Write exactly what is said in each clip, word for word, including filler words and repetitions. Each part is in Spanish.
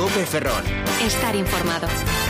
COPE Ferrol. Estar informado.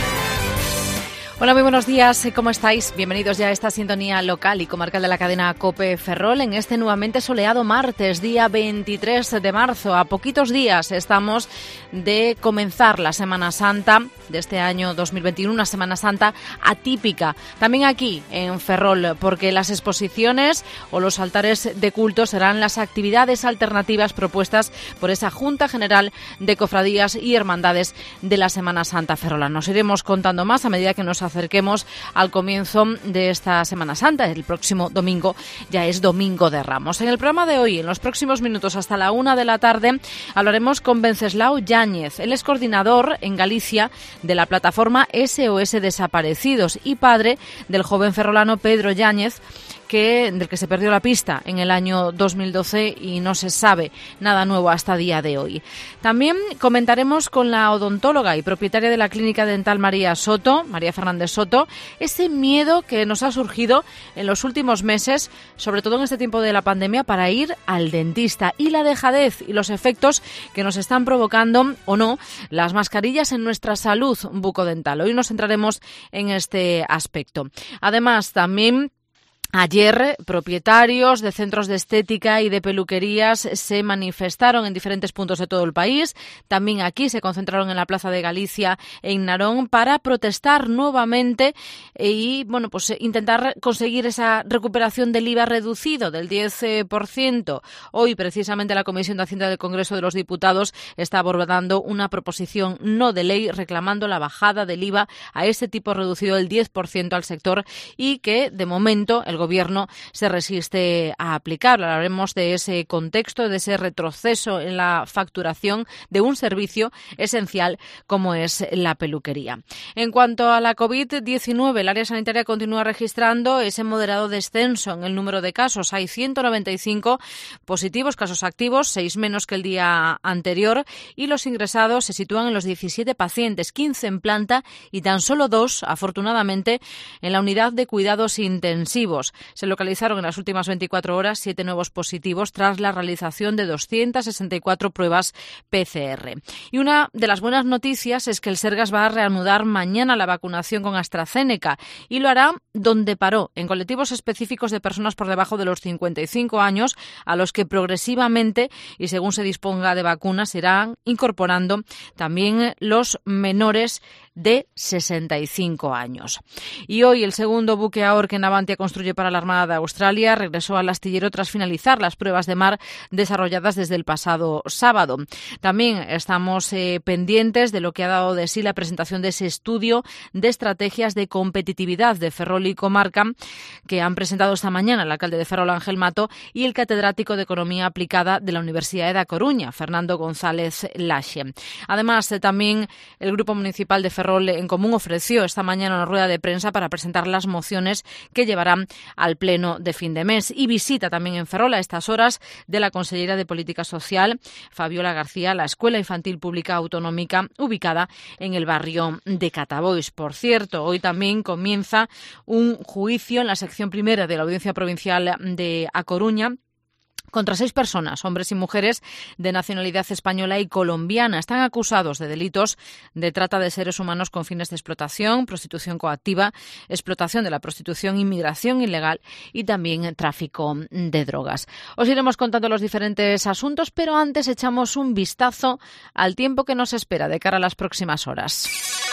Hola, muy buenos días. ¿Cómo estáis? Bienvenidos ya a esta sintonía local y comarcal de la cadena COPE Ferrol en este nuevamente soleado martes, día veintitrés de marzo. A poquitos días estamos de comenzar la Semana Santa de este año dos mil veintiuno, una Semana Santa atípica. También aquí en Ferrol, porque las exposiciones o los altares de culto serán las actividades alternativas propuestas por esa Junta General de Cofradías y Hermandades de la Semana Santa ferrolana. Nos iremos contando más a medida que nos acerquemos al comienzo de esta Semana Santa. El próximo domingo ya es Domingo de Ramos. En el programa de hoy, en los próximos minutos hasta la una de la tarde, hablaremos con Wenceslao Yáñez. Él es coordinador en Galicia de la plataforma S O S Desaparecidos y padre del joven ferrolano Pedro Yáñez, que, del que se perdió la pista en el año dos mil doce y no se sabe nada nuevo hasta día de hoy. También comentaremos con la odontóloga y propietaria de la clínica dental María Soto, María Fernández Soto, ese miedo que nos ha surgido en los últimos meses, sobre todo en este tiempo de la pandemia, para ir al dentista, y la dejadez y los efectos que nos están provocando o no las mascarillas en nuestra salud bucodental. Hoy nos centraremos en este aspecto. Además, también ayer, propietarios de centros de estética y de peluquerías se manifestaron en diferentes puntos de todo el país. También aquí se concentraron en la Plaza de Galicia en Narón para protestar nuevamente y, bueno, pues intentar conseguir esa recuperación del I V A reducido del diez por ciento. Hoy, precisamente, la Comisión de Hacienda del Congreso de los Diputados está abordando una proposición no de ley reclamando la bajada del I V A a ese tipo reducido del diez por ciento al sector y que, de momento, el Gobierno se resiste a aplicar. Hablaremos de ese contexto, de ese retroceso en la facturación de un servicio esencial como es la peluquería. En cuanto a la COVID diecinueve, el área sanitaria continúa registrando ese moderado descenso en el número de casos. Hay ciento noventa y cinco positivos, casos activos, seis menos que el día anterior, y los ingresados se sitúan en los diecisiete pacientes, quince en planta y tan solo dos, afortunadamente, en la unidad de cuidados intensivos. Se localizaron en las últimas veinticuatro horas siete nuevos positivos tras la realización de doscientas sesenta y cuatro pruebas P C R. Y una de las buenas noticias es que el Sergas va a reanudar mañana la vacunación con AstraZeneca y lo hará donde paró, en colectivos específicos de personas por debajo de los cincuenta y cinco años, a los que progresivamente y según se disponga de vacunas se irán incorporando también los menores de sesenta y cinco años. Y hoy el segundo buque A O R que Navantia construye para la Armada de Australia regresó al astillero tras finalizar las pruebas de mar desarrolladas desde el pasado sábado. También estamos eh, pendientes de lo que ha dado de sí la presentación de ese estudio de estrategias de competitividad de Ferrol y comarca que han presentado esta mañana el alcalde de Ferrol, Ángel Mato, y el catedrático de Economía Aplicada de la Universidad de A Coruña, Fernando González Laxe. Además, eh, también el Grupo Municipal de Ferrol en Común ofreció esta mañana una rueda de prensa para presentar las mociones que llevarán al pleno de fin de mes. Y visita también en Ferrol a estas horas de la consellera de Política Social, Fabiola García, la Escuela Infantil Pública Autonómica ubicada en el barrio de Catabois. Por cierto, hoy también comienza un juicio en la sección primera de la Audiencia Provincial de A Coruña contra seis personas, hombres y mujeres de nacionalidad española y colombiana. Están acusados de delitos de trata de seres humanos con fines de explotación, prostitución coactiva, explotación de la prostitución, inmigración ilegal y también tráfico de drogas. Os iremos contando los diferentes asuntos, pero antes echamos un vistazo al tiempo que nos espera de cara a las próximas horas.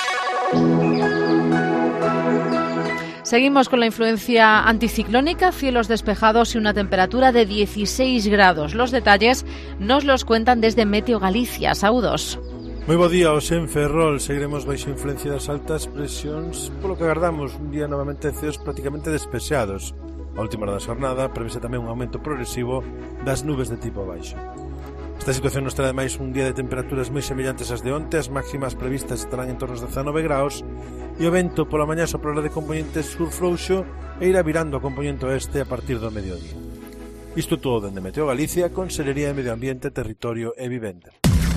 Seguimos con la influencia anticiclónica, cielos despejados y una temperatura de dieciséis grados. Los detalles nos los cuentan desde Meteo Galicia. Saúdos. Moi bo día, os en Ferrol. Seguiremos baixo influencia das altas presións, polo que agardamos un día novamente ceos prácticamente despexados. A última hora da xornada prevese tamén un aumento progresivo das nubes de tipo baixo. Esta situación nos trae máis un día de temperaturas moi semellantes ás de onte. As máximas previstas estarán en torno aos dezanove graus e o vento pola mañá soplará de componente sur frouxo e irá virando a componente oeste a partir do mediodía. Isto todo dende Meteo Galicia, Consellería de Medio Ambiente, Territorio e Vivenda.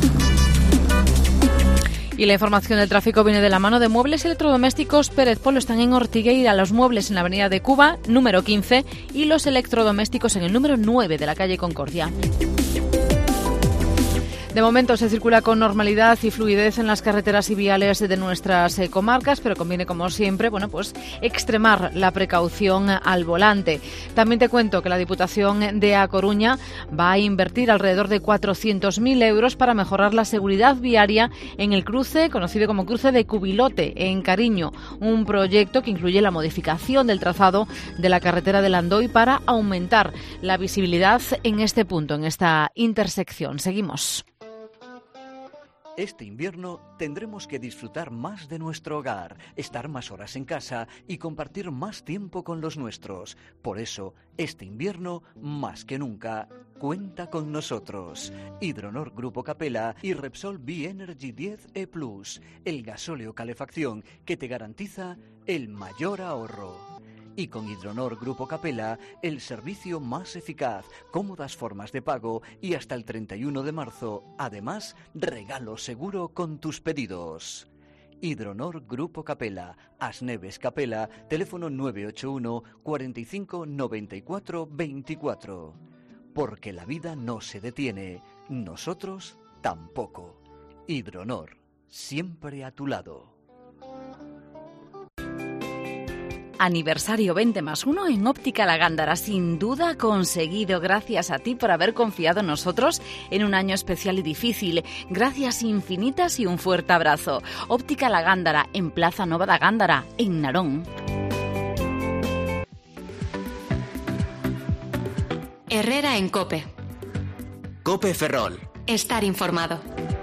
Y la información del tráfico viene de la mano de Muebles Electrodomésticos Pérez Polo. Están en Ortigueira, los muebles en la avenida de Cuba, número quince, y los electrodomésticos en el número nueve de la calle Concordia. De momento se circula con normalidad y fluidez en las carreteras y viales de nuestras eh, comarcas, pero conviene, como siempre, bueno, pues extremar la precaución al volante. También te cuento que la Diputación de A Coruña va a invertir alrededor de cuatrocientos mil euros para mejorar la seguridad viaria en el cruce conocido como cruce de Cubilote, en Cariño, un proyecto que incluye la modificación del trazado de la carretera de Landoy para aumentar la visibilidad en este punto, en esta intersección. Seguimos. Este invierno tendremos que disfrutar más de nuestro hogar, estar más horas en casa y compartir más tiempo con los nuestros. Por eso, este invierno, más que nunca, cuenta con nosotros. Hidronor Grupo Capella y Repsol B-Energy diez E Plus, el gasóleo calefacción que te garantiza el mayor ahorro. Y con Hidronor Grupo Capella, el servicio más eficaz, cómodas formas de pago y hasta el treinta y uno de marzo, además, regalo seguro con tus pedidos. Hidronor Grupo Capella, Asneves Capella, teléfono nueve ocho uno, cuarenta y cinco, noventa y cuatro, veinticuatro. Porque la vida no se detiene, nosotros tampoco. Hidronor, siempre a tu lado. Aniversario veinte más uno en Óptica La Gándara, sin duda conseguido. Gracias a ti por haber confiado en nosotros en un año especial y difícil. Gracias infinitas y un fuerte abrazo. Óptica La Gándara, en Plaza Nova da Gándara, en Narón. Herrera en COPE. COPE Ferrol. Estar informado.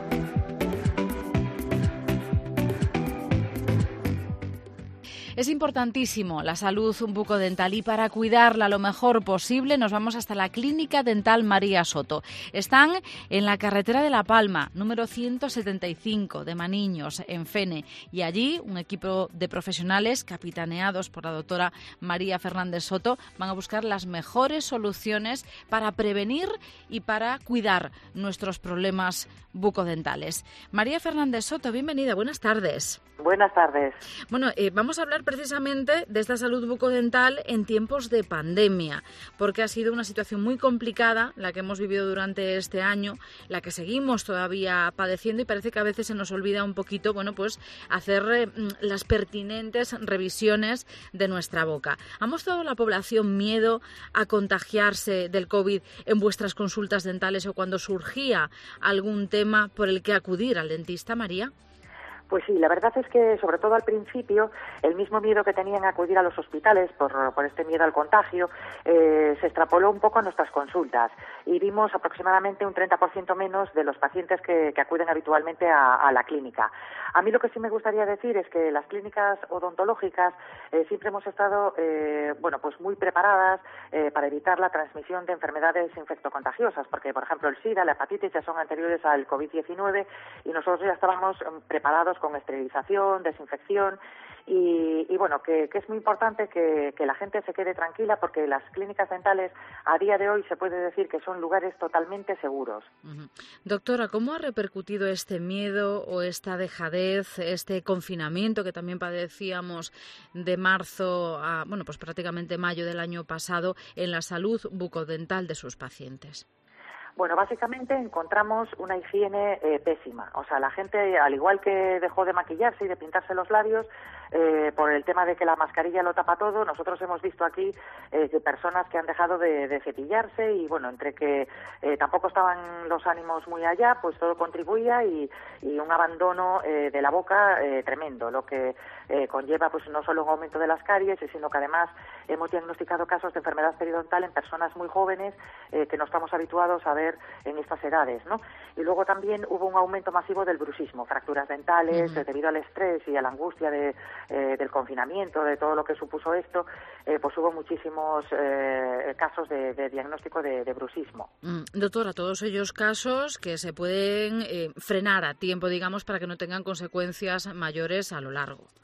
Es importantísimo la salud bucodental y para cuidarla lo mejor posible nos vamos hasta la Clínica Dental María Soto. Están en la carretera de La Palma, número ciento setenta y cinco de Maniños, en Fene. Y allí un equipo de profesionales capitaneados por la doctora María Fernández Soto van a buscar las mejores soluciones para prevenir y para cuidar nuestros problemas bucodentales. María Fernández Soto, bienvenida, buenas tardes. Buenas tardes. Bueno, eh, vamos a hablar precisamente de esta salud bucodental en tiempos de pandemia, porque ha sido una situación muy complicada la que hemos vivido durante este año, la que seguimos todavía padeciendo y parece que a veces se nos olvida un poquito, bueno, pues hacer eh, las pertinentes revisiones de nuestra boca. ¿Ha mostrado la población miedo a contagiarse del COVID en vuestras consultas dentales o cuando surgía algún tema por el que acudir al dentista, María? Pues sí, la verdad es que, sobre todo al principio, el mismo miedo que tenían a acudir a los hospitales por, por este miedo al contagio, eh, se extrapoló un poco a nuestras consultas y vimos aproximadamente un treinta por ciento menos de los pacientes que, que acuden habitualmente a, a la clínica. A mí lo que sí me gustaría decir es que las clínicas odontológicas eh, siempre hemos estado, eh, bueno, pues muy preparadas eh, para evitar la transmisión de enfermedades infectocontagiosas, porque, por ejemplo, el SIDA, la hepatitis ya son anteriores al COVID diecinueve y nosotros ya estábamos eh, preparados con esterilización, desinfección y, y bueno, que, que es muy importante que, que la gente se quede tranquila porque las clínicas dentales a día de hoy se puede decir que son lugares totalmente seguros. Uh-huh. Doctora, ¿cómo ha repercutido este miedo o esta dejadez, este confinamiento que también padecíamos de marzo a, bueno, pues prácticamente mayo del año pasado en la salud bucodental de sus pacientes? Bueno, básicamente encontramos una higiene eh, pésima. O sea, la gente, al igual que dejó de maquillarse y de pintarse los labios, eh, por el tema de que la mascarilla lo tapa todo, nosotros hemos visto aquí eh, que personas que han dejado de, de cepillarse y, bueno, entre que eh, tampoco estaban los ánimos muy allá, pues todo contribuía y, y un abandono eh, de la boca eh, tremendo, lo que eh, conlleva pues no solo un aumento de las caries, sino que además hemos diagnosticado casos de enfermedad periodontal en personas muy jóvenes eh, que no estamos habituados a ver en estas edades, ¿no? Y luego también hubo un aumento masivo del bruxismo, fracturas dentales, uh-huh. debido al estrés y a la angustia de, eh, del confinamiento, de todo lo que supuso esto, eh, pues hubo muchísimos eh, casos de, de diagnóstico de, de bruxismo. Mm, doctora, todos ellos casos que se pueden eh, frenar a tiempo, digamos, para que no tengan consecuencias mayores a lo largo.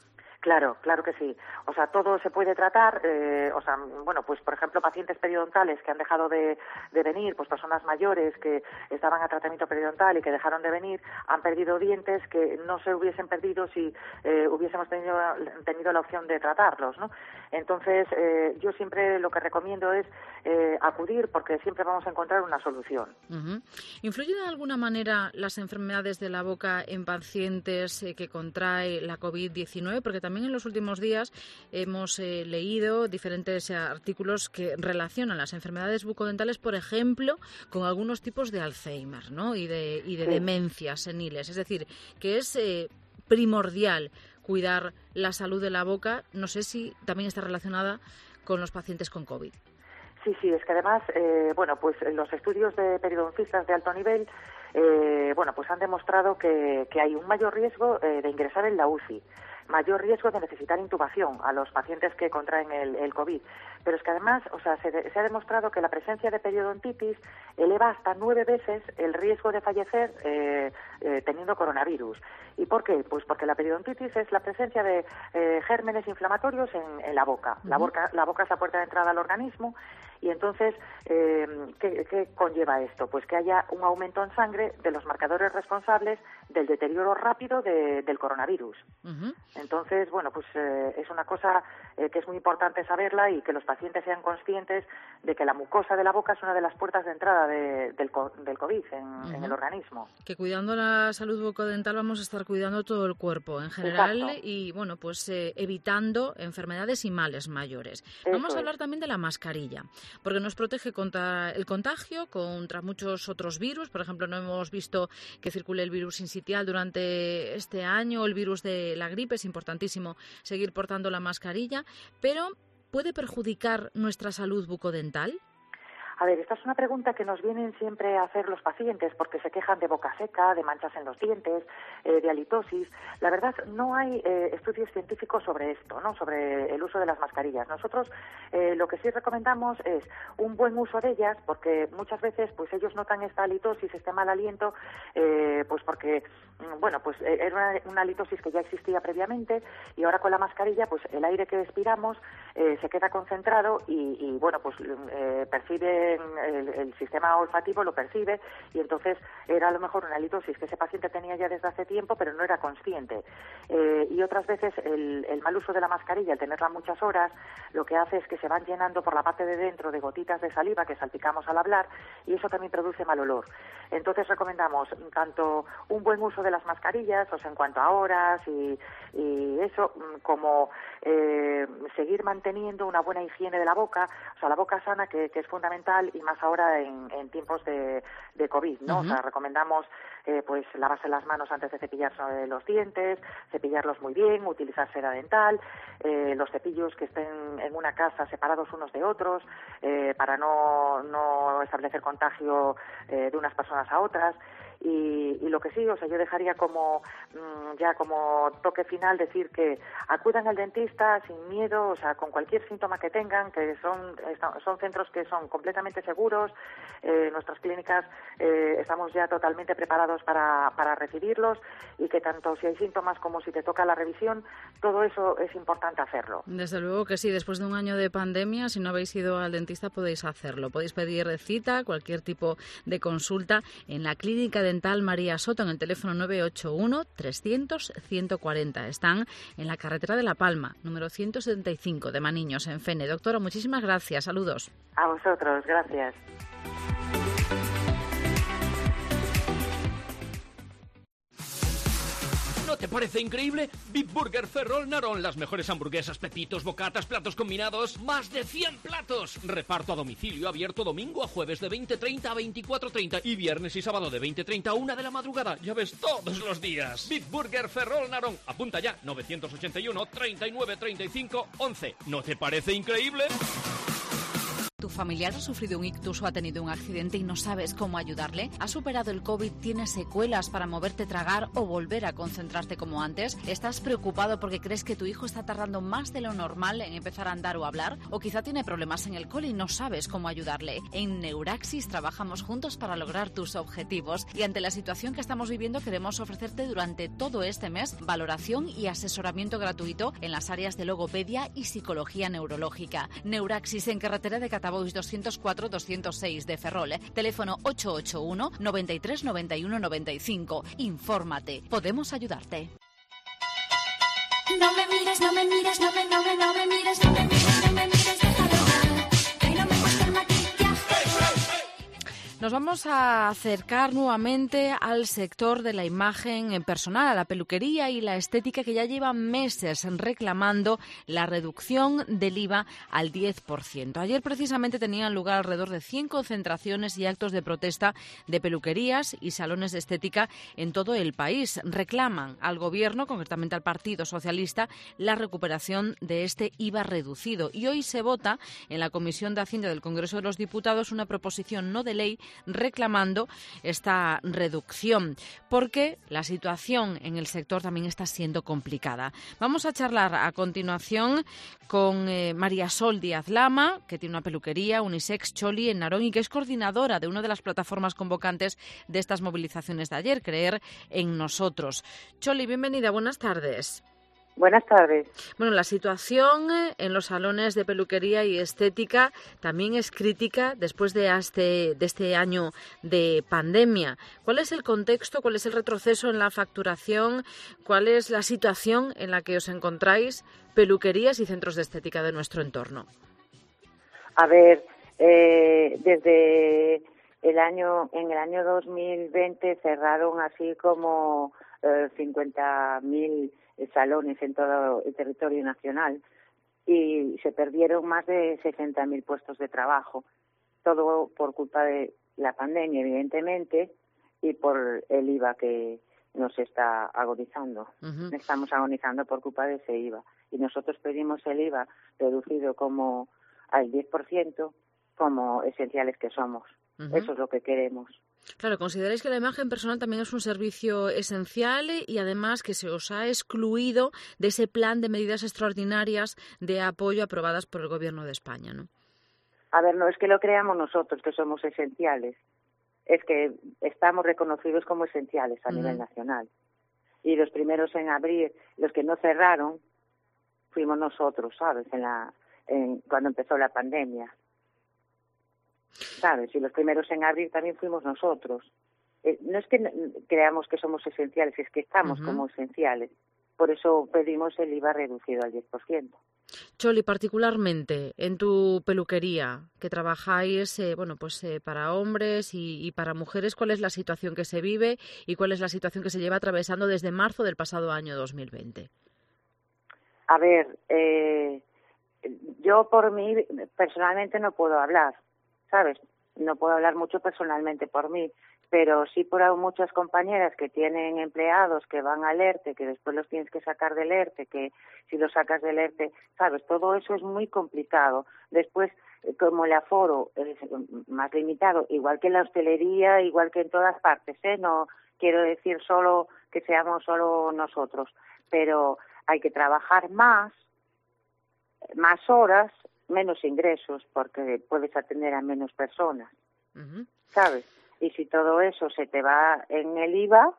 Claro, claro que sí. O sea, todo se puede tratar. Eh, o sea, bueno, pues por ejemplo, pacientes periodontales que han dejado de, de venir, pues personas mayores que estaban a tratamiento periodontal y que dejaron de venir, han perdido dientes que no se hubiesen perdido si eh, hubiésemos tenido, tenido la opción de tratarlos, ¿no? Entonces, eh, yo siempre lo que recomiendo es eh, acudir porque siempre vamos a encontrar una solución. Uh-huh. ¿Influyen de alguna manera las enfermedades de la boca en pacientes eh, que contraen la covid diecinueve? Porque también en los últimos días hemos eh, leído diferentes eh, artículos que relacionan las enfermedades bucodentales, por ejemplo, con algunos tipos de Alzheimer, ¿no? y de, y de sí. demencias seniles. Es decir, que es eh, primordial cuidar la salud de la boca. No sé si también está relacionada con los pacientes con COVID. Sí, sí, es que además, eh, bueno, pues los estudios de periodoncistas de alto nivel, eh, bueno, pues han demostrado que, que hay un mayor riesgo eh, de ingresar en la U C I, mayor riesgo de necesitar intubación a los pacientes que contraen el, el COVID. Pero es que además, o sea, se, de, se ha demostrado que la presencia de periodontitis eleva hasta nueve veces el riesgo de fallecer eh, eh, teniendo coronavirus. ¿Y por qué? Pues porque la periodontitis es la presencia de eh, gérmenes inflamatorios en, en la boca. Uh-huh. La boca. La boca es la puerta de entrada al organismo. Y entonces, eh, ¿qué, ¿qué conlleva esto? Pues que haya un aumento en sangre de los marcadores responsables del deterioro rápido de, del coronavirus. Uh-huh. Entonces, bueno, pues eh, es una cosa eh, que es muy importante saberla y que los pacientes sean conscientes de que la mucosa de la boca es una de las puertas de entrada de, del, del COVID en, uh-huh. en el organismo. Que cuidando la salud bucodental vamos a estar cuidando todo el cuerpo en general. Exacto. Y, bueno, pues eh, evitando enfermedades y males mayores. Eso vamos a hablar es. también de la mascarilla, porque nos protege contra el contagio, contra muchos otros virus. Por ejemplo, no hemos visto que circule el virus sincitial durante este año, el virus de la gripe. Es importantísimo seguir portando la mascarilla, pero ¿puede perjudicar nuestra salud bucodental? A ver, esta es una pregunta que nos vienen siempre a hacer los pacientes porque se quejan de boca seca, de manchas en los dientes, eh, de halitosis. La verdad, no hay eh, estudios científicos sobre esto, ¿no? Sobre el uso de las mascarillas. Nosotros eh, lo que sí recomendamos es un buen uso de ellas porque muchas veces pues ellos notan esta halitosis, este mal aliento, eh, pues porque, bueno, pues era una, una halitosis que ya existía previamente y ahora con la mascarilla pues el aire que expiramos eh, se queda concentrado y, y bueno, pues eh, percibe El, el sistema olfativo lo percibe y entonces era a lo mejor una halitosis que ese paciente tenía ya desde hace tiempo pero no era consciente. Eh, y otras veces el, el mal uso de la mascarilla, el tenerla muchas horas, lo que hace es que se van llenando por la parte de dentro de gotitas de saliva que salpicamos al hablar y eso también produce mal olor. Entonces recomendamos tanto un buen uso de las mascarillas, o sea, en cuanto a horas y, y eso, como eh, seguir manteniendo una buena higiene de la boca, o sea, la boca sana que, que es fundamental y más ahora en, en tiempos de, de COVID, ¿no? Uh-huh. O sea, recomendamos eh, pues lavarse las manos antes de cepillarse los dientes, cepillarlos muy bien, utilizar cera dental, eh, los cepillos que estén en una casa separados unos de otros eh, para no, no establecer contagio eh, de unas personas a otras. Y, y lo que sí, o sea, yo dejaría como mmm, ya como toque final decir que acudan al dentista sin miedo, o sea, con cualquier síntoma que tengan, que son son centros que son completamente seguros, eh, nuestras clínicas eh, estamos ya totalmente preparados para, para recibirlos y que tanto si hay síntomas como si te toca la revisión, todo eso es importante hacerlo. Desde luego que sí, después de un año de pandemia, si no habéis ido al dentista podéis hacerlo, podéis pedir cita, cualquier tipo de consulta en la clínica dental María Soto en el teléfono nueve ocho uno, trescientos, ciento cuarenta. Están en la carretera de La Palma, número ciento setenta y cinco de Maniños, en Fene. Doctora, muchísimas gracias. Saludos. A vosotros, gracias. ¿No te parece increíble? Big Burger Ferrol Narón, las mejores hamburguesas, pepitos, bocatas, platos combinados, más de cien platos. Reparto a domicilio, abierto domingo a jueves de veinte treinta a veinticuatro treinta y viernes y sábado de veinte treinta a una de la madrugada. Ya ves, todos los días. Big Burger Ferrol Narón. Apunta ya, novecientos ochenta y uno, treinta y nueve, treinta y cinco, once. ¿No te parece increíble? ¿Tu familiar ha sufrido un ictus o ha tenido un accidente y no sabes cómo ayudarle? ¿Has superado el COVID? ¿Tienes secuelas para moverte, tragar o volver a concentrarte como antes? ¿Estás preocupado porque crees que tu hijo está tardando más de lo normal en empezar a andar o hablar? ¿O quizá tiene problemas en el cole y no sabes cómo ayudarle? En Neuraxis trabajamos juntos para lograr tus objetivos y ante la situación que estamos viviendo queremos ofrecerte durante todo este mes valoración y asesoramiento gratuito en las áreas de logopedia y psicología neurológica. Neuraxis en carretera de Catabois doscientos cuatro doscientos seis de Ferrol. Teléfono ocho ocho uno, noventa y tres, noventa y uno, noventa y cinco. Infórmate. Podemos ayudarte. No me mires, no me mires, no me, no me, no me mires, no me mires, no me mires, déjalo ya, que no me gusta el maquillaje. Nos vamos a acercar nuevamente al sector de la imagen personal, a la peluquería y la estética, que ya lleva meses reclamando la reducción del I V A al diez por ciento. Ayer precisamente tenían lugar alrededor de cien concentraciones y actos de protesta de peluquerías y salones de estética en todo el país. Reclaman al Gobierno, concretamente al Partido Socialista, la recuperación de este I V A reducido. Y hoy se vota en la Comisión de Hacienda del Congreso de los Diputados una proposición no de ley reclamando esta reducción, porque la situación en el sector también está siendo complicada. Vamos a charlar a continuación con eh, María Sol Díaz Lama, que tiene una peluquería Unisex Choli en Narón y que es coordinadora de una de las plataformas convocantes de estas movilizaciones de ayer, Creer en Nosotros. Choli, bienvenida, buenas tardes. Buenas tardes. Bueno, la situación en los salones de peluquería y estética también es crítica después de este, de este año de pandemia. ¿Cuál es el contexto, cuál es el retroceso en la facturación, cuál es la situación en la que os encontráis peluquerías y centros de estética de nuestro entorno? A ver, eh, desde el año, en el año dos mil veinte cerraron así como eh, cincuenta mil salones en todo el territorio nacional y se perdieron más de sesenta mil puestos de trabajo, todo por culpa de la pandemia, evidentemente, y por el I V A que nos está agonizando. Uh-huh. Estamos agonizando por culpa de ese I V A. Y nosotros pedimos el I V A reducido como al diez por ciento, como esenciales que somos. Uh-huh. Eso es lo que queremos. Claro, ¿consideráis que la imagen personal también es un servicio esencial y además que se os ha excluido de ese plan de medidas extraordinarias de apoyo aprobadas por el Gobierno de España, ¿no? A ver, no es que lo creamos nosotros, que somos esenciales. Es que estamos reconocidos como esenciales a uh-huh. nivel nacional. Y los primeros en abrir, los que no cerraron, fuimos nosotros, ¿sabes? En la, en, cuando empezó la pandemia. ¿Sabes? Y los primeros en abrir también fuimos nosotros. Eh, no es que no, creamos que somos esenciales, es que estamos uh-huh. como esenciales. Por eso pedimos el I V A reducido al diez por ciento. Choli, particularmente en tu peluquería, que trabajáis eh, bueno, pues eh, para hombres y, y para mujeres, ¿cuál es la situación que se vive y cuál es la situación que se lleva atravesando desde marzo del pasado año dos mil veinte? A ver, eh, yo por mí personalmente no puedo hablar, ¿sabes? No puedo hablar mucho personalmente por mí, pero sí por muchas compañeras que tienen empleados que van al ERTE, que después los tienes que sacar del ERTE, que si los sacas del ERTE, ¿sabes? Todo eso es muy complicado. Después, como el aforo es más limitado, igual que en la hostelería, igual que en todas partes, ¿eh? No quiero decir solo que seamos solo nosotros, pero hay que trabajar más, más horas, menos ingresos, porque puedes atender a menos personas, uh-huh. ¿sabes? Y si todo eso se te va en el I V A,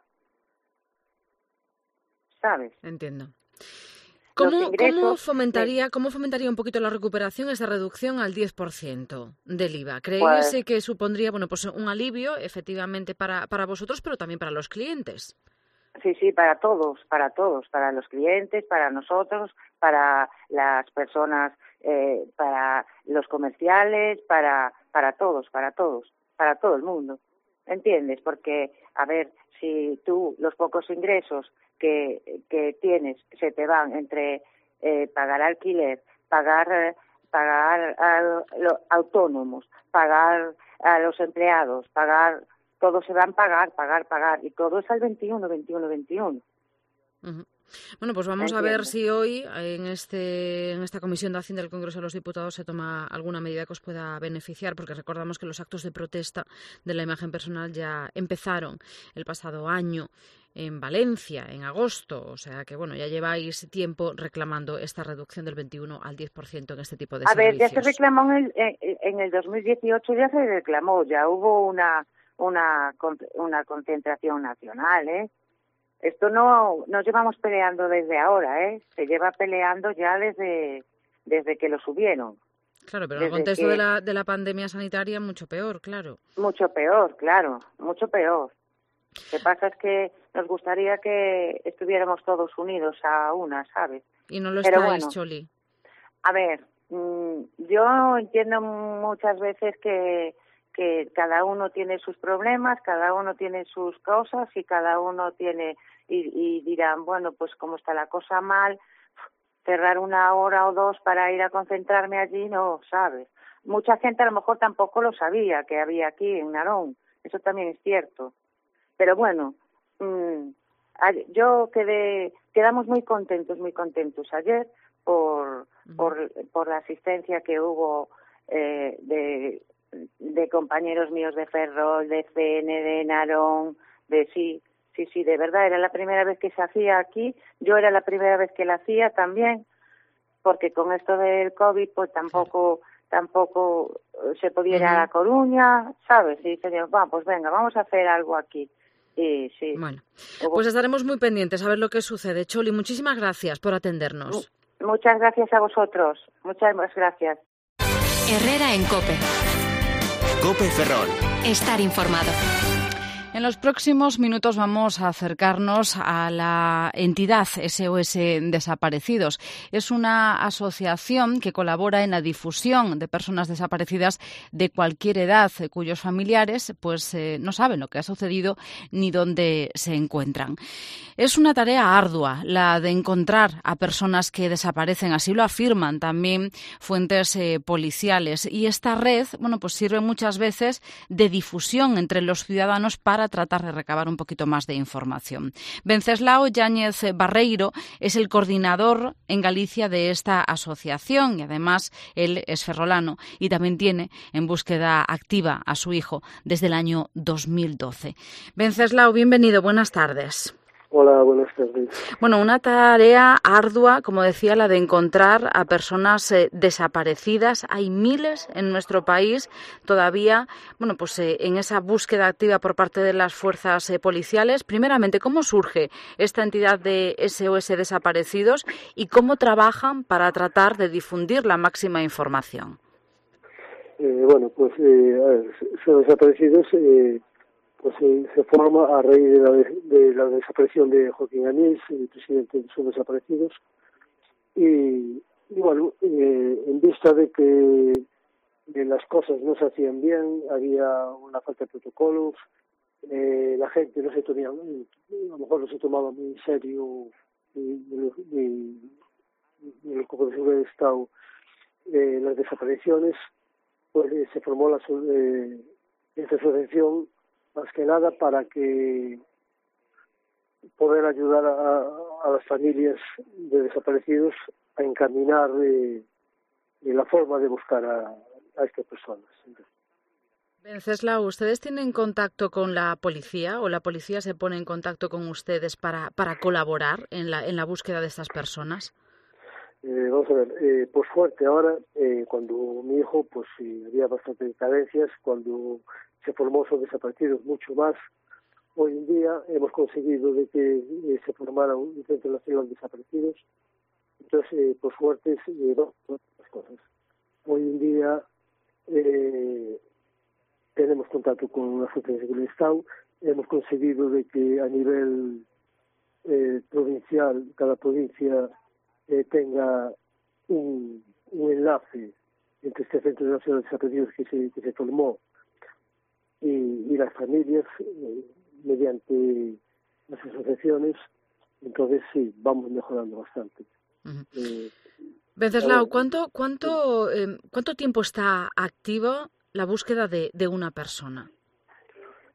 ¿sabes? Entiendo. ¿Cómo, ingresos, ¿cómo, fomentaría, de... ¿Cómo fomentaría un poquito la recuperación, esa reducción al diez por ciento del I V A? ¿Creéis pues... que supondría bueno, pues un alivio, efectivamente, para, para vosotros, pero también para los clientes? Sí, sí, para todos, para todos, para los clientes, para nosotros, para las personas, eh, para los comerciales, para, para todos, para todos, para todo el mundo. ¿Entiendes? Porque, a ver, si tú los pocos ingresos que, que tienes se te van entre eh, pagar alquiler, pagar, eh, pagar a los autónomos, pagar a los empleados, pagar... Todos se van a pagar, pagar, pagar, y todo es al veintiuno, veintiuno, veintiuno. Uh-huh. Bueno, pues vamos ¿Entiendes? a ver si hoy en este en esta Comisión de Hacienda del Congreso de los Diputados se toma alguna medida que os pueda beneficiar, porque recordamos que los actos de protesta de la imagen personal ya empezaron el pasado año en Valencia, en agosto, o sea que bueno, ya lleváis tiempo reclamando esta reducción del veintiuno al diez por ciento en este tipo de A servicios. ver, ya se reclamó en el, en, en el dos mil dieciocho, ya se reclamó, ya hubo una una una concentración nacional, ¿eh? Esto no nos llevamos peleando desde ahora, ¿eh? Se lleva peleando ya desde desde que lo subieron. Claro, pero en el Desde contexto que- de la de la pandemia sanitaria mucho peor, claro. Mucho peor, claro, mucho peor. Lo que pasa es que nos gustaría que estuviéramos todos unidos a una, ¿sabes? Y no lo Pero estáis, bueno. Choli. A ver, mm, yo entiendo muchas veces que, que cada uno tiene sus problemas, cada uno tiene sus cosas y cada uno tiene, y, y dirán, bueno, pues como está la cosa mal, cerrar una hora o dos para ir a concentrarme allí, no, ¿sabes? Mucha gente a lo mejor tampoco lo sabía que había aquí en Narón, eso también es cierto. Pero bueno, mmm, yo quedé, quedamos muy contentos, muy contentos ayer por, por, por la asistencia que hubo eh, de, de compañeros míos de Ferrol, de C N, de Narón, de sí, sí, sí, de verdad, era la primera vez que se hacía aquí, yo era la primera vez que la hacía también, porque con esto del COVID pues tampoco tampoco se podía ir a La Coruña, ¿sabes? Y dice, va, pues venga, vamos a hacer algo aquí. Y sí. Bueno, Hubo- pues estaremos muy pendientes a ver lo que sucede. Choli, muchísimas gracias por atendernos. Muchas gracias a vosotros, muchas más gracias. Herrera en COPE. Cope Ferrol. Estar informado. En los próximos minutos vamos a acercarnos a la entidad S O S Desaparecidos. Es una asociación que colabora en la difusión de personas desaparecidas de cualquier edad, cuyos familiares pues eh, no saben lo que ha sucedido ni dónde se encuentran. Es una tarea ardua la de encontrar a personas que desaparecen, así lo afirman también fuentes eh, policiales. Y esta red, bueno, pues sirve muchas veces de difusión entre los ciudadanos para tratar de recabar un poquito más de información. Venceslao Yáñez Barreiro es el coordinador en Galicia de esta asociación y además él es ferrolano y también tiene en búsqueda activa a su hijo desde el año dos mil doce. Venceslao, bienvenido, buenas tardes. Hola, buenas tardes. Bueno, una tarea ardua, como decía, la de encontrar a personas eh, desaparecidas. Hay miles en nuestro país todavía, bueno, pues eh, en esa búsqueda activa por parte de las fuerzas eh, policiales. Primeramente, ¿cómo surge esta entidad de S O S Desaparecidos y cómo trabajan para tratar de difundir la máxima información? Eh, bueno, pues eh, a ver, son desaparecidos. Eh, pues eh, se forma a raíz de la, de, de la desaparición de Joaquín Anís, el presidente de Son Desaparecidos, y, y bueno, eh, en vista de que de las cosas no se hacían bien, había una falta de protocolos, eh, la gente no se tomaba, a lo mejor no se tomaba muy en serio ni el Cuerpo de Seguridad del Estado eh, las desapariciones, pues eh, se formó la eh, esta asociación más que nada para que poder ayudar a, a las familias de desaparecidos a encaminar eh, la forma de buscar a, a estas personas. Venceslao, ¿ustedes tienen contacto con la policía o la policía se pone en contacto con ustedes para, para colaborar en la, en la búsqueda de estas personas? Eh, vamos a ver, eh, por suerte ahora, eh, cuando mi hijo, pues sí, había bastantes carencias, cuando se formó Son Desaparecidos mucho más. Hoy en día hemos conseguido de que eh, se formara un Centro Nacional de Desaparecidos. Entonces, eh, por suerte, eh, dos cosas. Hoy en día eh, tenemos contacto con la Fuerza de Seguridad del Estado. Hemos conseguido de que a nivel eh, provincial, cada provincia eh, tenga un, un enlace entre este Centro Nacional de Desaparecidos que se, que se formó y, y las familias eh, mediante las asociaciones. Entonces sí, vamos mejorando bastante. Uh-huh. eh, Venceslao, ¿cuánto, cuánto, eh, ¿cuánto tiempo está activa la búsqueda de, de una persona? Eh,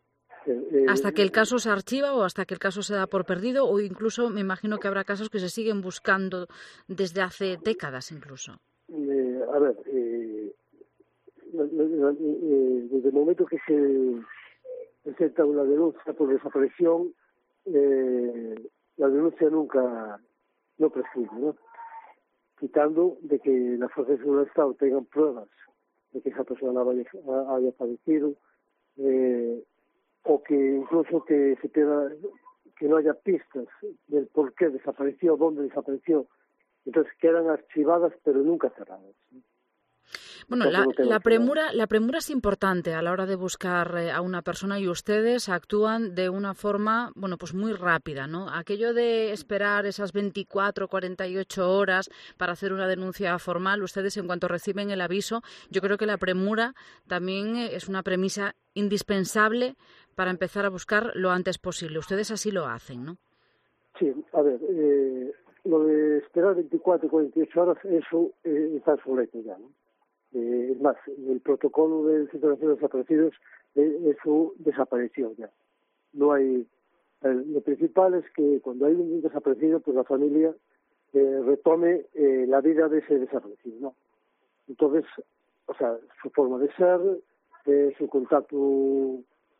ser, eh, ¿Hasta que el caso se archiva o hasta que el caso se da por perdido? O incluso me imagino que habrá casos que se siguen buscando desde hace décadas incluso. Eh, a ver, eh, la, la, la, eh, desde el momento que se presenta una denuncia por desaparición, eh, la denuncia nunca no prescribe, ¿no? Quitando de que las fuerzas de seguridad del Estado tengan pruebas de que esa persona vaya, haya fallecido, eh, o que incluso que se pierda, que no haya pistas del por qué desapareció, dónde desapareció. Entonces quedan archivadas pero nunca cerradas. Bueno, la, la premura, la premura es importante a la hora de buscar eh, a una persona, y ustedes actúan de una forma, bueno, pues muy rápida, ¿no? Aquello de esperar esas veinticuatro, cuarenta y ocho horas para hacer una denuncia formal, ustedes en cuanto reciben el aviso, yo creo que la premura también es una premisa indispensable para empezar a buscar lo antes posible. Ustedes así lo hacen, ¿no? Sí, a ver, eh, lo de esperar veinticuatro, cuarenta y ocho horas, eso eh, está obsoleto ya, ¿no? Eh, es más, el protocolo del Centro Nacional de Desaparecidos, eh, eso desapareció ya. No hay. Eh, lo principal es que cuando hay un desaparecido, pues la familia eh, retome eh, la vida de ese desaparecido, ¿no? Entonces, o sea, su forma de ser, eh, su contacto,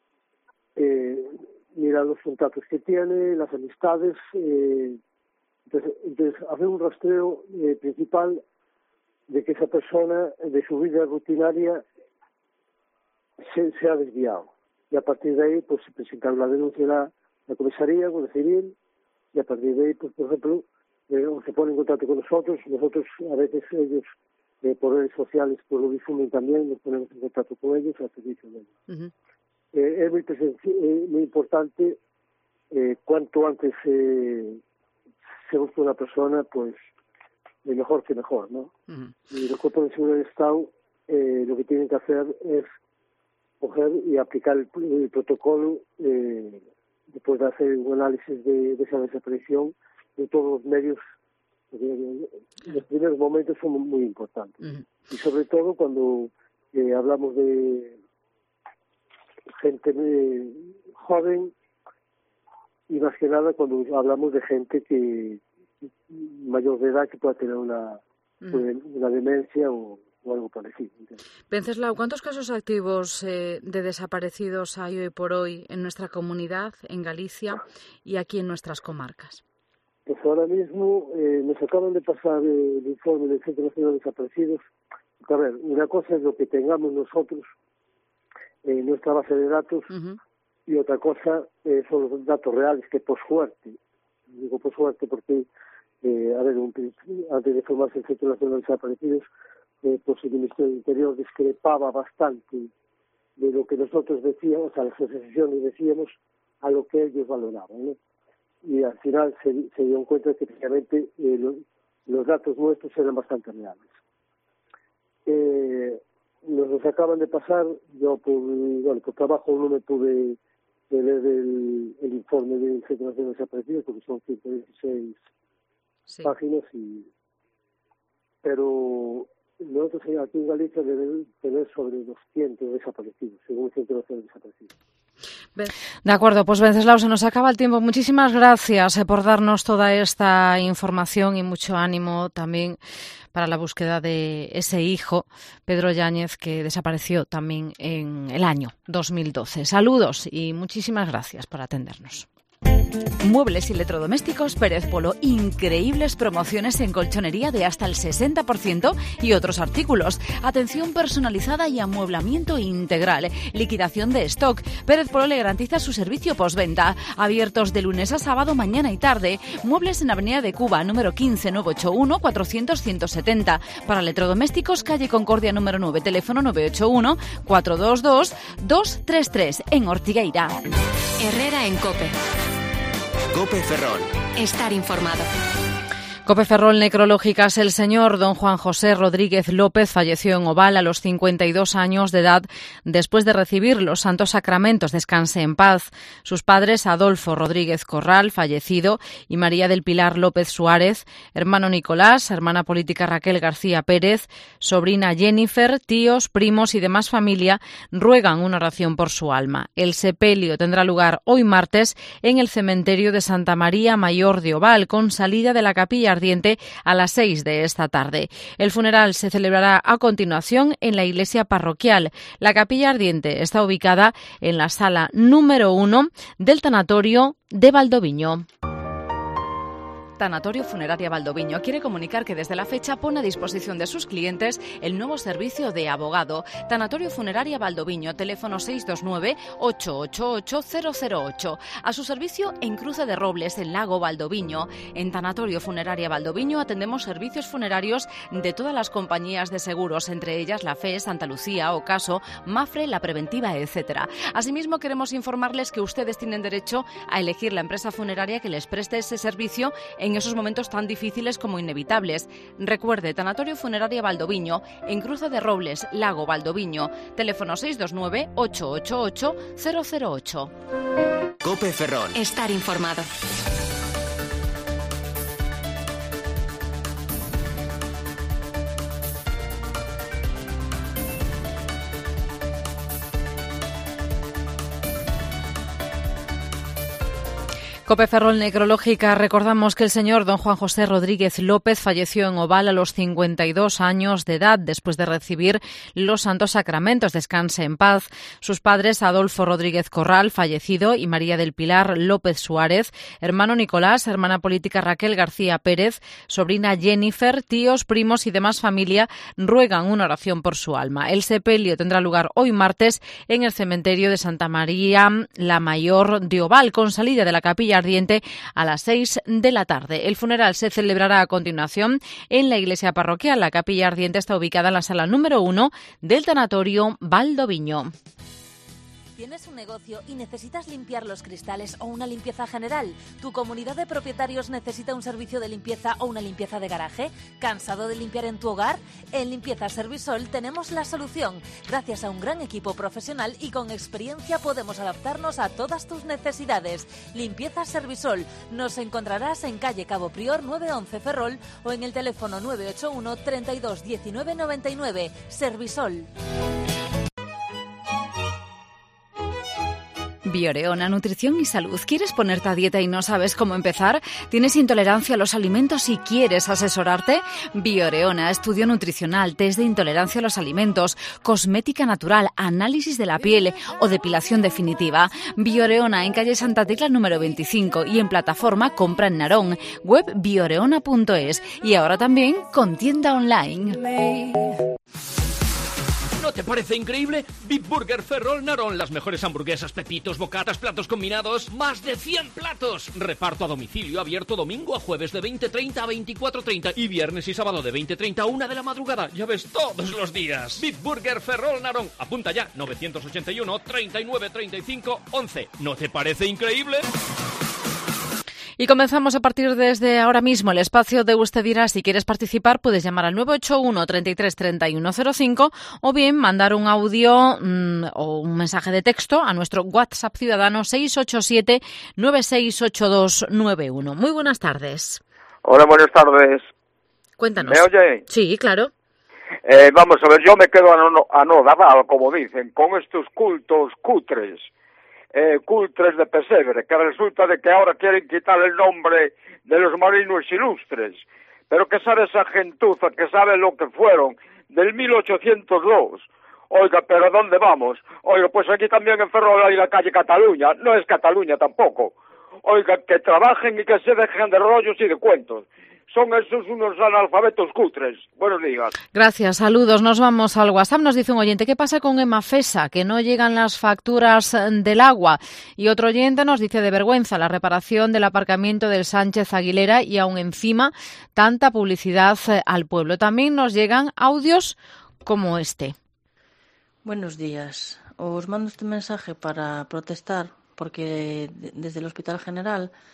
eh, mira los contactos que tiene, las amistades. Eh, entonces, entonces, hacer un rastreo eh, principal de que esa persona de su vida rutinaria se, se ha desviado. Y a partir de ahí, pues se presenta la denuncia a la, la comisaría, con la civil, y a partir de ahí, pues por ejemplo, eh, se pone en contacto con nosotros, nosotros a veces ellos, eh, por redes sociales, pues lo difunden también, nos ponemos en contacto con ellos, al servicio de ellos. Uh-huh. eh, es muy, eh, muy importante, eh, cuanto antes eh, se busca una persona, pues y mejor que mejor, ¿no? Uh-huh. Y los cuerpos de seguridad del Estado eh, lo que tienen que hacer es coger y aplicar el, el protocolo eh, después de hacer un análisis de, de esa desaparición de todos los medios. Los primeros momentos son muy importantes. Uh-huh. Y sobre todo cuando eh, hablamos de gente eh, joven, y más que nada cuando hablamos de gente que mayor de edad que pueda tener una, mm. una demencia o, o algo parecido. Venceslao, ¿cuántos casos activos eh, de desaparecidos hay hoy por hoy en nuestra comunidad, en Galicia y aquí en nuestras comarcas? Pues ahora mismo eh, nos acaban de pasar eh, el informe del Centro Nacional de Desaparecidos. A ver, una cosa es lo que tengamos nosotros en nuestra base de datos, uh-huh. y otra cosa eh, son los datos reales, que por suerte, digo por suerte porque Eh, a ver, un, antes de formarse el Centro Nacional de Desaparecidos, eh, pues el Ministerio del Interior discrepaba bastante de lo que nosotros decíamos, a las asociaciones decíamos, a lo que ellos valoraban, ¿no? Y al final se, se dieron cuenta que efectivamente eh, lo, los datos nuestros eran bastante reales. Eh, nos los acaban de pasar, yo por, bueno, por trabajo no me pude leer el, el informe del Centro Nacional de Desaparecidos, porque son ciento dieciséis sí. páginas, y pero nosotros aquí en Galicia debemos tener sobre doscientos desaparecidos, según el Centro Nacional de Desaparecidos. De acuerdo, pues Venceslao, se nos acaba el tiempo. Muchísimas gracias eh, por darnos toda esta información y mucho ánimo también para la búsqueda de ese hijo, Pedro Yáñez, que desapareció también en el año dos mil doce. Saludos y muchísimas gracias por atendernos. Muebles y electrodomésticos Pérez Polo. Increíbles promociones en colchonería de hasta el sesenta por ciento y otros artículos. Atención personalizada y amueblamiento integral. Liquidación de stock. Pérez Polo le garantiza su servicio postventa. Abiertos de lunes a sábado, mañana y tarde. Muebles en Avenida de Cuba, número quince, nueve ocho uno, cuatrocientos, ciento setenta. Para electrodomésticos, calle Concordia número nueve, teléfono nueve ocho uno, cuatro dos dos, dos tres tres, en Ortigueira. Herrera en COPE. COPE Ferrol. Estar informado. Cope Ferrol Necrológicas. El señor don Juan José Rodríguez López falleció en Oval a los cincuenta y dos años de edad después de recibir los santos sacramentos. Descanse en paz. Sus padres, Adolfo Rodríguez Corral, fallecido, y María del Pilar López Suárez, hermano Nicolás, hermana política Raquel García Pérez, sobrina Jennifer, tíos, primos y demás familia ruegan una oración por su alma. El sepelio tendrá lugar hoy martes en el cementerio de Santa María Mayor de Oval, con salida de la capilla ardiente a las seis de esta tarde. El funeral se celebrará a continuación en la iglesia parroquial. La capilla ardiente está ubicada en la sala número uno del tanatorio de Valdoviño. Tanatorio Funeraria Valdoviño quiere comunicar que desde la fecha pone a disposición de sus clientes el nuevo servicio de abogado. Tanatorio Funeraria Valdoviño, teléfono seis dos nueve, ocho ocho ocho, cero cero ocho. A su servicio en Cruce de Robles, en Lago Valdoviño. En Tanatorio Funeraria Valdoviño atendemos servicios funerarios de todas las compañías de seguros, entre ellas la F E, Santa Lucía, Ocaso, Mafre, La Preventiva, etcétera. Asimismo, queremos informarles que ustedes tienen derecho a elegir la empresa funeraria que les preste ese servicio en en esos momentos tan difíciles como inevitables. Recuerde, Tanatorio Funeraria Valdoviño, en Cruce de Robles, Lago Valdoviño. Teléfono seis dos nueve, ocho ocho ocho, cero cero ocho. Cope Ferrol. Estar informado. Cope Ferrol Necrológica. Recordamos que el señor don Juan José Rodríguez López falleció en Oval a los cincuenta y dos años de edad después de recibir los santos sacramentos. Descanse en paz. Sus padres, Adolfo Rodríguez Corral, fallecido, y María del Pilar López Suárez, hermano Nicolás, hermana política Raquel García Pérez, sobrina Jennifer, tíos, primos y demás familia ruegan una oración por su alma. El sepelio tendrá lugar hoy martes en el cementerio de Santa María la Mayor de Oval, con salida de la capilla ardiente a las seis de la tarde. El funeral se celebrará a continuación en la iglesia parroquial. La capilla ardiente está ubicada en la sala número uno del tanatorio Valdoviño. ¿Tienes un negocio y necesitas limpiar los cristales o una limpieza general? ¿Tu comunidad de propietarios necesita un servicio de limpieza o una limpieza de garaje? ¿Cansado de limpiar en tu hogar? En Limpieza Servisol tenemos la solución. Gracias a un gran equipo profesional y con experiencia podemos adaptarnos a todas tus necesidades. Limpieza Servisol. Nos encontrarás en calle Cabo Prior nueve once Ferrol o en el teléfono nueve ocho uno, treinta y dos, diecinueve, noventa y nueve. Servisol. Bioreona, nutrición y salud. ¿Quieres ponerte a dieta y no sabes cómo empezar? ¿Tienes intolerancia a los alimentos y quieres asesorarte? Bioreona, estudio nutricional, test de intolerancia a los alimentos, cosmética natural, análisis de la piel o depilación definitiva. Bioreona, en calle Santa Tecla número veinticinco y en plataforma compra en Narón, web bioreona punto es y ahora también con tienda online. ¿No te parece increíble? Big Burger Ferrol Narón, las mejores hamburguesas, pepitos, bocatas, platos combinados, más de cien platos. Reparto a domicilio, abierto domingo a jueves de veinte treinta a veinticuatro treinta y viernes y sábado de veinte treinta a una de la madrugada. Ya ves, todos los días. Big Burger Ferrol Narón. Apunta ya, novecientos ochenta y uno, treinta y nueve, treinta y cinco, once. ¿No te parece increíble? Y comenzamos a partir desde ahora mismo el espacio de Usted dirá. Si quieres participar, puedes llamar al nueve ocho uno, treinta y tres, treinta y uno cero cinco o bien mandar un audio mmm, o un mensaje de texto a nuestro WhatsApp ciudadano seis ocho siete, nueve seis ocho dos nueve uno. Muy buenas tardes. Hola, buenas tardes. Cuéntanos. ¿Me oye? Sí, claro. Eh, vamos a ver, yo me quedo anodado, como dicen, con estos cultos cutres. Eh, cultres de pesebre, que resulta de que ahora quieren quitar el nombre de los marinos ilustres, pero que sabe esa gentuza, que sabe lo que fueron, del mil ochocientos dos. Oiga, ¿pero a dónde vamos? Oiga, pues aquí también en Ferrol hay la calle Cataluña, no es Cataluña tampoco. Oiga, que trabajen y que se dejen de rollos y de cuentos. Son esos unos analfabetos cutres. Buenos días. Gracias, saludos. Nos vamos al WhatsApp. Nos dice un oyente, ¿qué pasa con Emafesa? Que no llegan las facturas del agua. Y otro oyente nos dice, de vergüenza, la reparación del aparcamiento del Sánchez Aguilera y aún encima tanta publicidad al pueblo. También nos llegan audios como este. Buenos días. Os mando este mensaje para protestar porque desde el Hospital General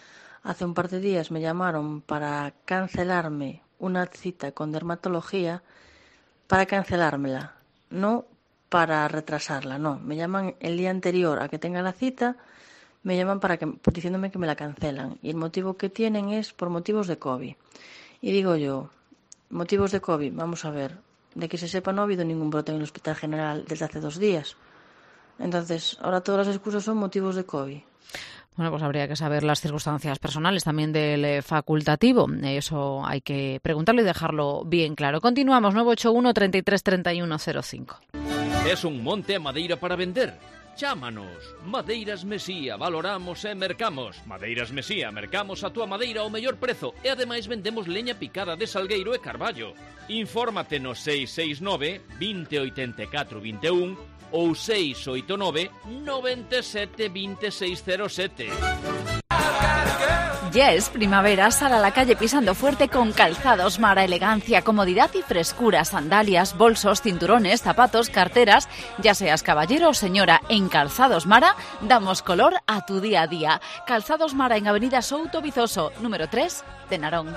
hace un par de días me llamaron para cancelarme una cita con dermatología, para cancelármela, no para retrasarla, no. Me llaman el día anterior a que tenga la cita, me llaman para que, diciéndome que me la cancelan. Y el motivo que tienen es por motivos de COVID. Y digo yo, motivos de COVID, vamos a ver, de que se sepa no ha habido ningún brote en el Hospital General desde hace dos días. Entonces, ahora todas las excusas son motivos de COVID. Bueno, pues habría que saber las circunstancias personales también del eh, facultativo. Eso hay que preguntarlo y dejarlo bien claro. Continuamos, nueve ocho uno, treinta y tres, treinta y uno, cero cinco. Es un monte a madeira para vender? Chámanos. Madeiras Mesía, valoramos e mercamos. Madeiras Mesía, mercamos a túa madeira ao mellor prezo e ademais vendemos leña picada de salgueiro e carballo. Infórmate no seis seis nove, vinte, oitenta e catro, vinte e un ou seis oito nove, noventa e sete, vinte e seis cero sete. Ya es primavera, sal a la calle pisando fuerte con Calzados Mara. Elegancia, comodidad y frescura. Sandalias, bolsos, cinturones, zapatos, carteras. Ya seas caballero o señora, en Calzados Mara damos color a tu día a día. Calzados Mara en Avenida Souto Vizoso, número tres de Narón.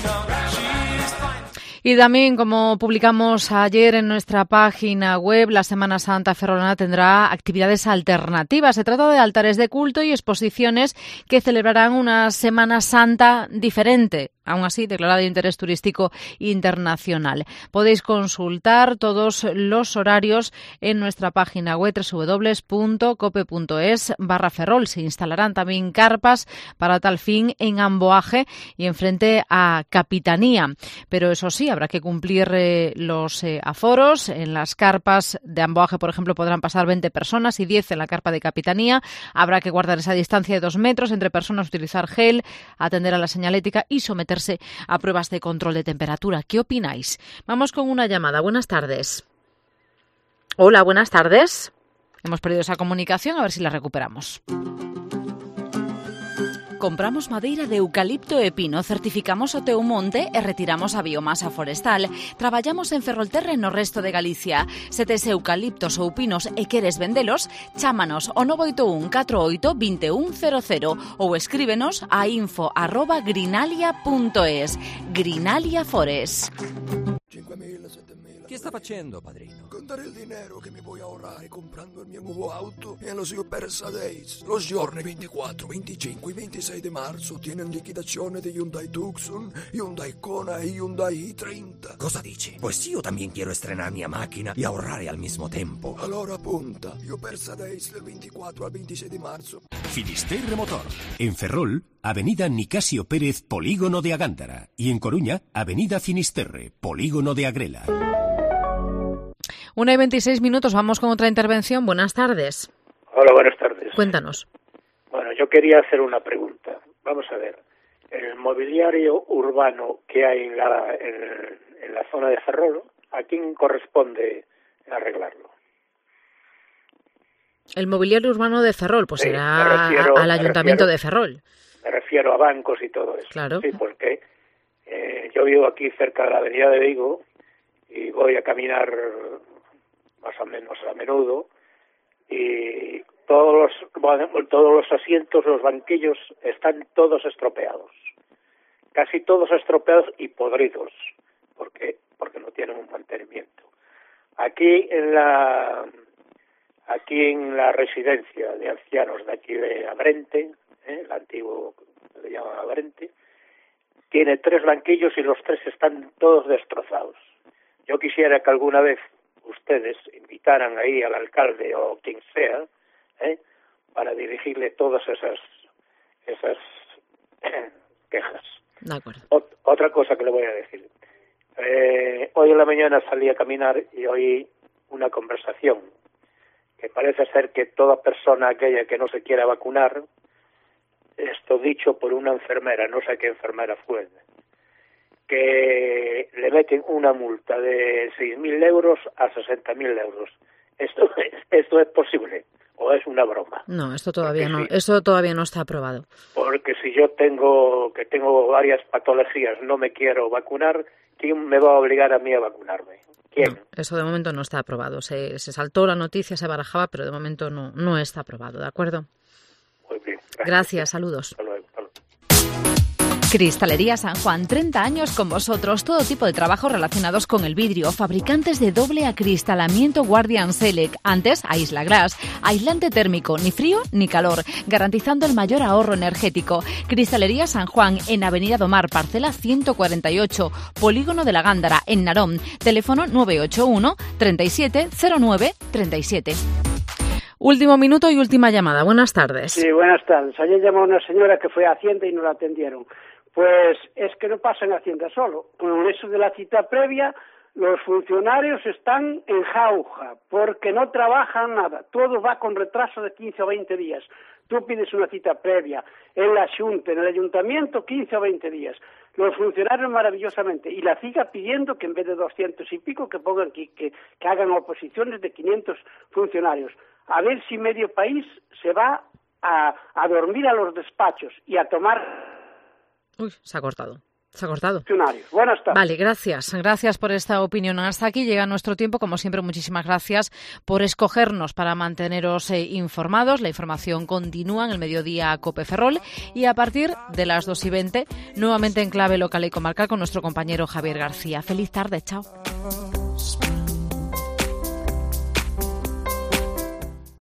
Y también, como publicamos ayer en nuestra página web, la Semana Santa ferrolana tendrá actividades alternativas. Se trata de altares de culto y exposiciones que celebrarán una Semana Santa diferente, aún así declarada de interés turístico internacional. Podéis consultar todos los horarios en nuestra página web doble u doble u doble u punto cope punto es barra ferrol. Se instalarán también carpas para tal fin en Amboaje y enfrente a Capitanía. Pero eso sí, habrá que cumplir eh, los eh, aforos. En las carpas de Amboaje, por ejemplo, podrán pasar veinte personas y diez en la carpa de Capitanía. Habrá que guardar esa distancia de dos metros entre personas, utilizar gel, atender a la señalética y someterse a pruebas de control de temperatura. ¿Qué opináis? Vamos con una llamada. Buenas tardes. Hola, buenas tardes. Hemos perdido esa comunicación, a ver si la recuperamos. Compramos madeira de eucalipto e pino, certificamos o teu monte e retiramos a biomasa forestal. Traballamos en Ferrolterra no resto de Galicia. Se tes eucaliptos ou pinos e queres vendelos, chámanos ao nove oito un, catro oito, vinte e un cero cero ou escríbenos a info arroba grinalia punto es. Grinalia Forest. Che sta facendo, padrino? Contare il dinero che mi vuoi ahorrare comprando il mio nuovo auto e lo Supersa Days. Los giorni ventiquattro, venticinque, ventisei di marzo tienen liquidazione di Hyundai Tucson, Hyundai Kona e Hyundai i treinta. Cosa dici? Pues io también quiero estrenar mi máquina y ahorrar al mismo tiempo. Allora apunta, Supersa Days del ventiquattro al ventisei di marzo. Finisterre Motor. En Ferrol, Avenida Nicasio Pérez, Polígono de Agándara. Y en Coruña, Avenida Finisterre, Polígono de Agrela. Una y veintiséis minutos, vamos con otra intervención. Buenas tardes. Hola, buenas tardes. Cuéntanos. Bueno, yo quería hacer una pregunta. Vamos a ver, el mobiliario urbano que hay en la, en, en la zona de Ferrol, ¿a quién corresponde arreglarlo? El mobiliario urbano de Ferrol, pues sí, será refiero, al Ayuntamiento refiero, de Ferrol. Me refiero a bancos y todo eso. Claro. Sí, porque eh, yo vivo aquí cerca de la avenida de Vigo y voy a caminar más o menos a menudo y todos los bueno, todos los asientos, los banquillos están todos estropeados, casi todos estropeados y podridos, porque porque no tienen un mantenimiento. Aquí en la aquí en la residencia de ancianos de aquí de Abrente, ¿eh? el antiguo se llama Abrente, tiene tres banquillos y los tres están todos destrozados. Yo quisiera que alguna vez ustedes invitaran ahí al alcalde o quien sea, ¿eh? para dirigirle todas esas esas eh, quejas. De acuerdo. Ot- otra cosa que le voy a decir. Eh, hoy en la mañana salí a caminar y oí una conversación que parece ser que toda persona aquella que no se quiera vacunar, esto dicho por una enfermera, no sé qué enfermera fue, que le meten una multa de seis mil euros a sesenta mil euros. ¿Esto, ¿Esto es posible o es una broma? No, esto todavía Porque no, sí. esto todavía no está aprobado. Porque si yo tengo que tengo varias patologías, no me quiero vacunar, ¿quién me va a obligar a mí a vacunarme? ¿Quién? No, eso de momento no está aprobado. Se, se saltó la noticia, se barajaba, pero de momento no, no está aprobado, ¿de acuerdo? Muy bien. Gracias, gracias saludos. Hasta luego, hasta luego. Cristalería San Juan, treinta años con vosotros. Todo tipo de trabajos relacionados con el vidrio. Fabricantes de doble acristalamiento Guardian Select. Antes, Aisla Glass. Aislante térmico, ni frío ni calor. Garantizando el mayor ahorro energético. Cristalería San Juan, en Avenida Domar, parcela ciento cuarenta y ocho. Polígono de la Gándara, en Narón. Teléfono nueve ocho uno, treinta y siete, cero nueve, treinta y siete. Último minuto y última llamada. Buenas tardes. Sí, buenas tardes. Ayer llamó una señora que fue a Hacienda y no la atendieron. Pues es que no pasa en Hacienda solo. Con eso de la cita previa, los funcionarios están en jauja porque no trabajan nada. Todo va con retraso de quince o veinte días. Tú pides una cita previa en la Xunta, en el Ayuntamiento, quince o veinte días. Los funcionarios maravillosamente. Y la siga pidiendo que en vez de doscientos y pico, que pongan que, que, que hagan oposiciones de quinientos funcionarios. A ver si medio país se va a, a dormir a los despachos y a tomar... Uy, se ha cortado. Se ha cortado. Buenas tardes. Vale, gracias. Gracias por esta opinión. Hasta aquí llega nuestro tiempo. Como siempre, muchísimas gracias por escogernos para manteneros eh, informados. La información continúa en el mediodía Cope Ferrol y a partir de las dos y veinte, nuevamente en clave local y comarcal con nuestro compañero Javier García. Feliz tarde. Chao.